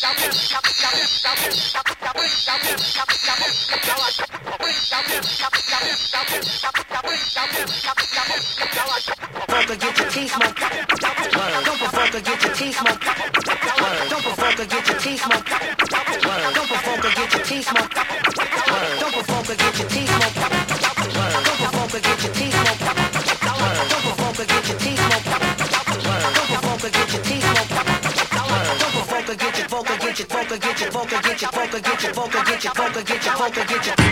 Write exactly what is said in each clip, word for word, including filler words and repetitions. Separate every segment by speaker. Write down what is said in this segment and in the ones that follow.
Speaker 1: Provoke or get your teeth smoked. Word. Don't provoke or get your teeth smoked. Word. Don't provoke or get your teeth smoked. Word. Don't provoke or get your teeth smoked. Word. Don't provoke or get your teeth smoked. Word. Don't provoke or get your teeth smoked. Word. Don't provoke or get your teeth smoked. Word. Don't provoke or get your teeth smoked. Word. Don't provoke or get your vocal get your vocal get your vocal get your vocal get your vocal get your vocal get your vocal get your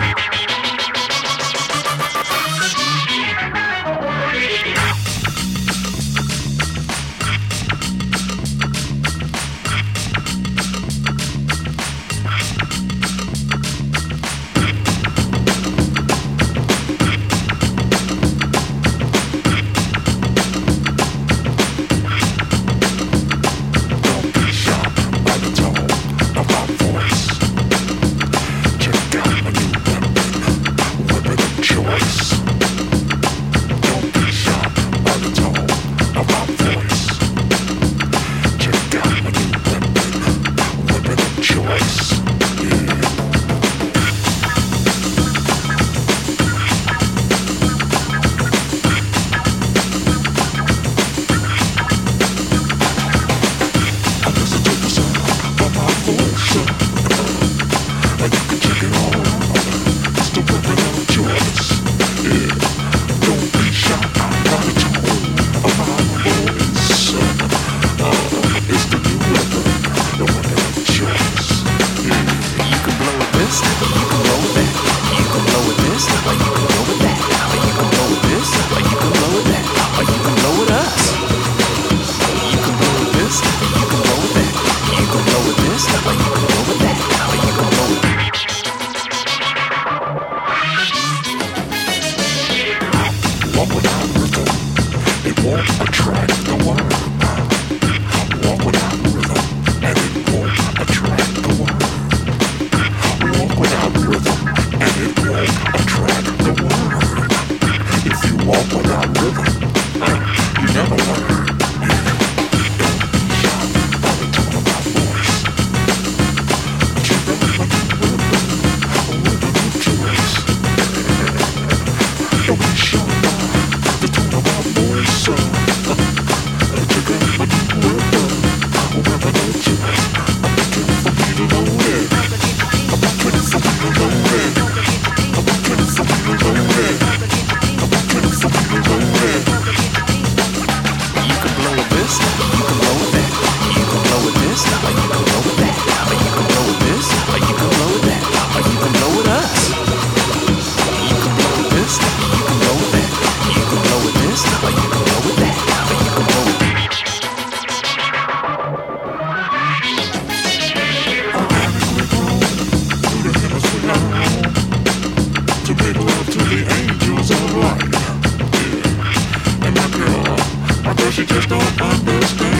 Speaker 2: She just don't understand.